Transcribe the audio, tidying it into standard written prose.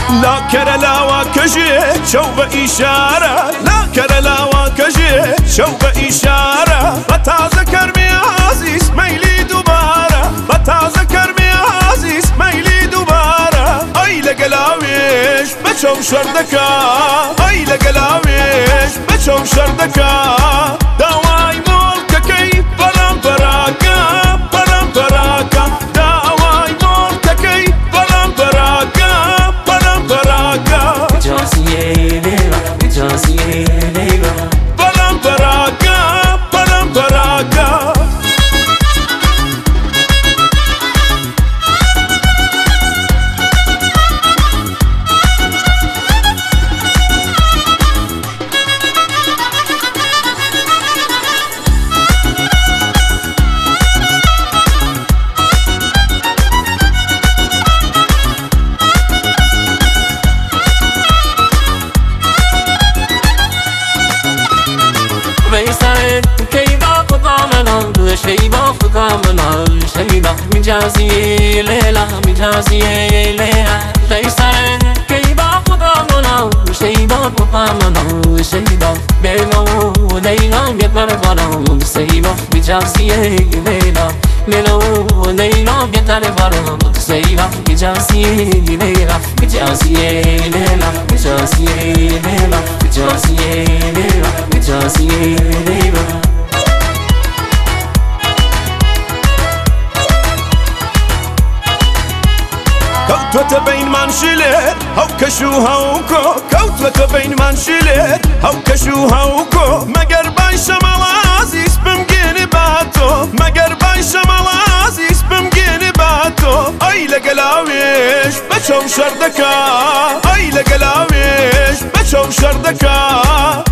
لا كرلاوا كجي شو بإشارة لا كرلاوا كجي شو بإشارة بتذكر عزيز ميلي دوباره بتذكر عزيز ميلي دوباره أي لقلاويش بشوف شردكا أي لقلاويش بشوف شردكا دواي ملككي برام براكا برام براكا دواي ملككي برام براكا برام براكا جاسية ليلة جاسية ليلة برام براكا برام براكا بيسان كيبا فطامنا شيبا فطامنا شيبا مجازية ليلة مجازية ليلة بيسان كيبا فطامنا شيبا فطامنا شيبا بينو ليلة بيترفنا سيبا مجازية ليلة ليلو ليلة بيترفنا سيبا مجازية ليلة مجازية ليلة مجازية ليلة مجازية ليلة مجازية ليلة كوتوة بين منشلت هاو كشو هاوكو كوتوة بين منشلت هاو كشو هاوكو مگر باي شمال عزيز بمجيني باتو مگر باي شمال عزيز بمجيني باتو أي لقلاويش بشوف شردكا أي لقلاويش بشوف شردكا